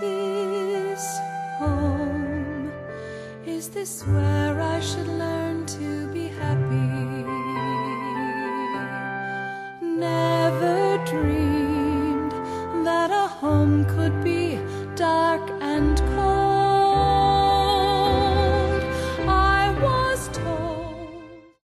this home? Is this where I should learn to be happy?